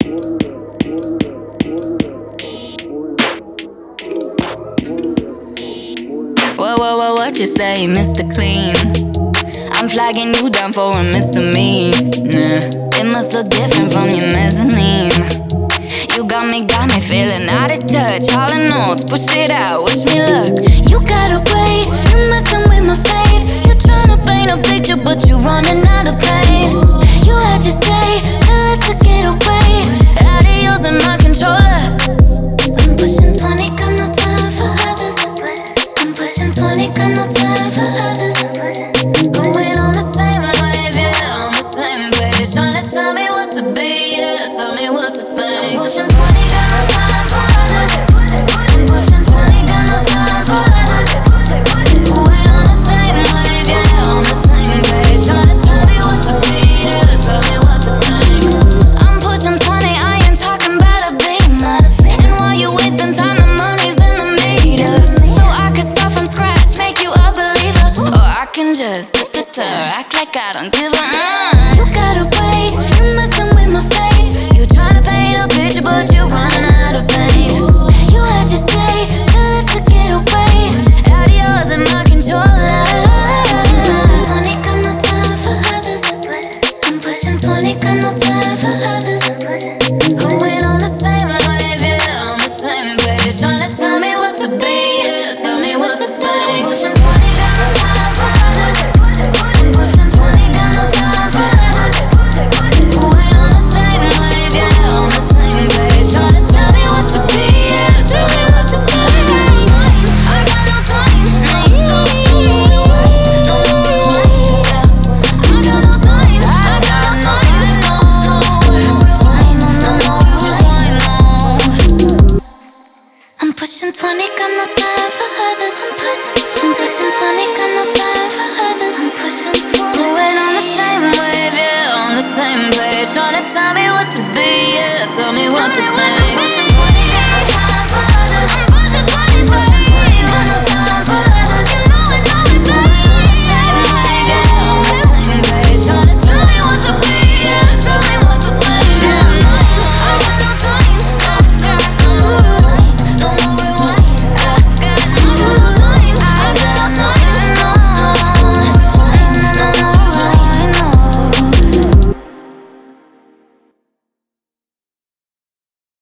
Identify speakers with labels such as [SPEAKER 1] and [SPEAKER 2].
[SPEAKER 1] What you say, Mr. Clean? I'm flagging you down for a misdemeanor. It must look different from your mezzanine. You got me feeling out of touch. All in notes, push it out, wish me luck. You got away, you're messing with my faith. You're trying to paint a picture, but you're running out of paint. You had to say, I let you get away. Out of yours and my controller. I'm pushing 20, got no time for others. I'm pushing 20, got no time for others. Going on the same wave, yeah, on the same page. Trying to tell me what to be, yeah, tell me what to think. I'm pushing 20, got no time for others. I'm pushing 20, got no time for others. Going on the same wave, yeah, on the same page. Trying to tell me what to be, yeah, tell me what to think. I'm pushing 20, I ain't talking about a beamer. And while you wasting time, the money's in the meter. So I could start from scratch, make you a believer. Or I can just look at her, act like I don't give a You got away, you're messing with my faith. You tryna paint a picture, but you're running out of paint. You had to say, I let you get away. Out of yours and my controller. I'm pushing 20, got no time for others. I'm pushing 20, got no time for others. Going on the same wave, yeah, on the same page. Tryna tell me what to be, yeah, tell me what to think. I'm pushing 20, got no time for others. I'm pushing 20, got no time for others. Going on the same wave, yeah, on the same page. Tryna tell me what to be, yeah, tell me what to think. I got no time, no rewind, no rewind, yeah. I got no time, I got no time, no rewind, no rewind, no. I'm pushing 20, got no time for others. I'm pushing 20, got no time for others. I'm pushing 20. Going on the same wave, yeah, on the same page. Tryna tell me what to be, yeah, tell me what to think.